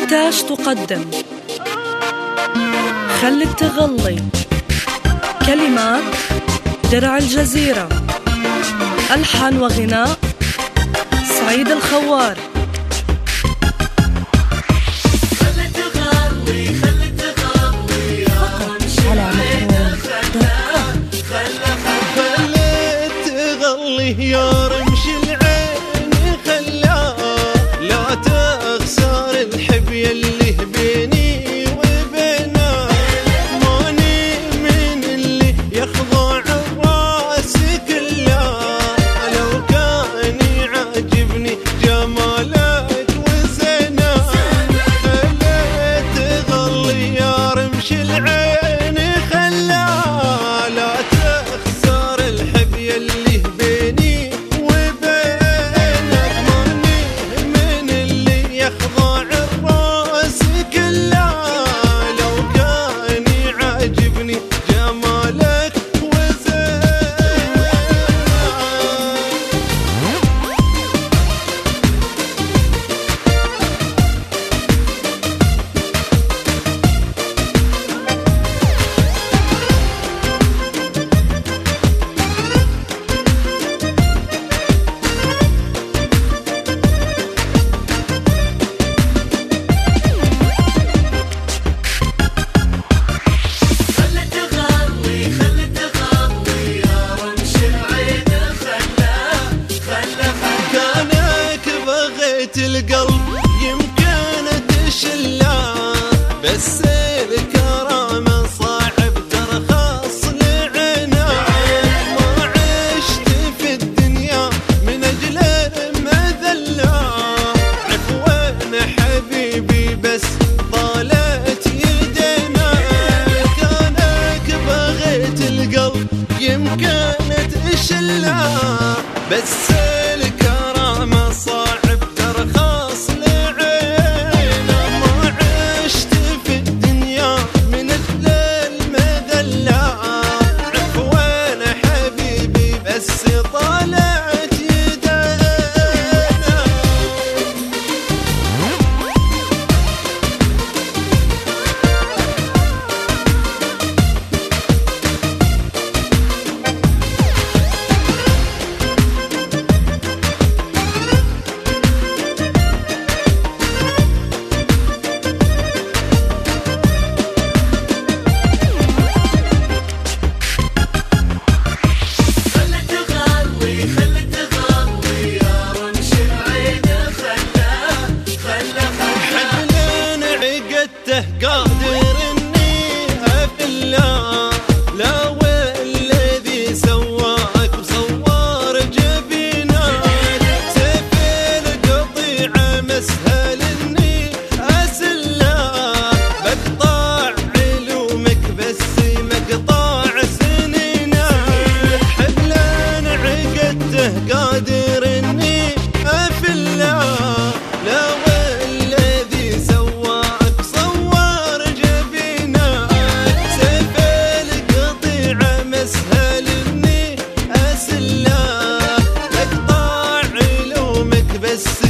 مونتاج تقدم خلت تغلي. كلمات درع الجزيرة، ألحان وغناء سعيد الخوار. يا رمش العين خلاه لا تخسر الحب يلي بيني وبينه، ماني من اللي يخضع الراس كله، لو كان يعجبني جمالك وزينه. خليت تغلي يا رمش العين خلاه لا تخسر الحب يلي بيني وبينك، ماني من اللي يخضع الراس كله، لو كان يعجبني جمالك وزينك. القلب يمكن تشله، بس الكرامة صعب ترخص لعينه. ما عشت في الدنيا من أجل المذلة، عفوا حبيبي بس طالت يدينا. كانك بغيت القلب يمكن تشله، بس الكرامة صعب ترخص لعينه. ما عشت في الدنيا من أجل المذلة، عفوا حبيبي بس طالعت يدينا. قادر اني افله، لا والذي سواك وصور جبينك، سيف القطيعة مسهل اني اسله، بقطع علومك بس مقطع سنينك. حبلان عقدته قادر اني افله، لا والذي سواك اسهل اني اسله، اقطع علومك بس